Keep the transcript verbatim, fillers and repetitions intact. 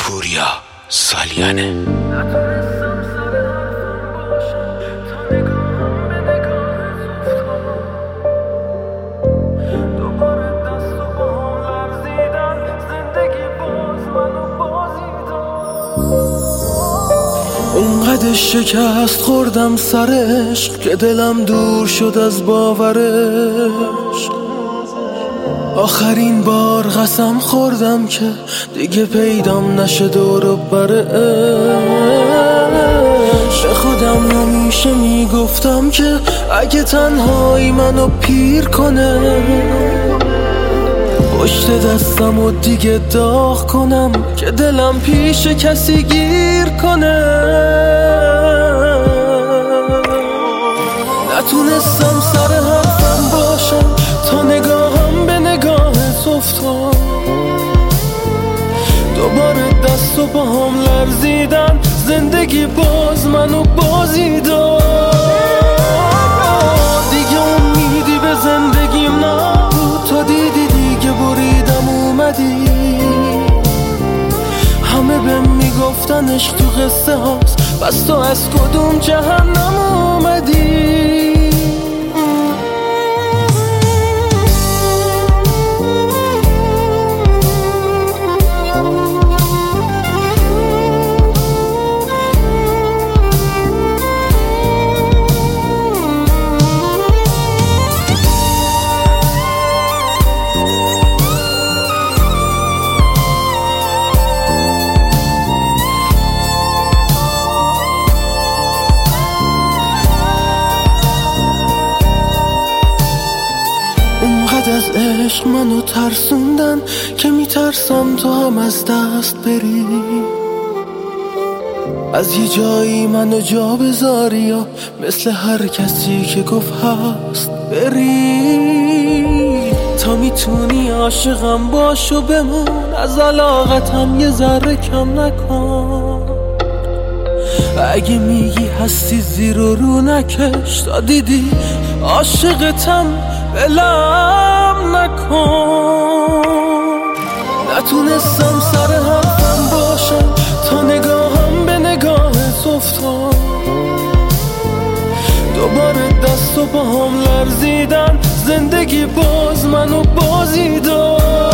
پوریا سالیانه. اونقدر شکست خوردم سر عشق که دلم دور شد از باورش. آخرین بار قسم خوردم که دیگه پیدام نشه دور و برش. به خودم همیشه میگفتم که اگه تنهایی منو پیر کنه، پشت دستم و دیگه داغ کنم که دلم پیش کسی گیر کنه. نتونستم سر حرفم باشم تا نگاهم به نگاهت افتاد. دوباره دست و پاهم لرزیدن، زندگی باز منو بازی داد. دیگه امیدی به زندگیم نبود، تا دیدی دیگه بریدم اومدی. همه بهم میگفتن عشق تو قصه هاست، بس تو از کدوم جهنم اومدی؟ اونقدر از عشق منو ترسوندن که میترسم تو هم از دست بری. از یه جایی منو جا بذاری یا مثل هر کسی که گفت هست بری. تا میتونی عاشقم باش و بمون، از علاقتم یه ذره کم نکن. اگه میگی هستی زیر و رو نکش، تا دیدی عاشقتم بلم نکن. نتونستم سر حرفم باشم تا نگاهم به نگاهت افتاد. دوباره دست و پاهم لرزیدن، زندگی باز منو بازی داد.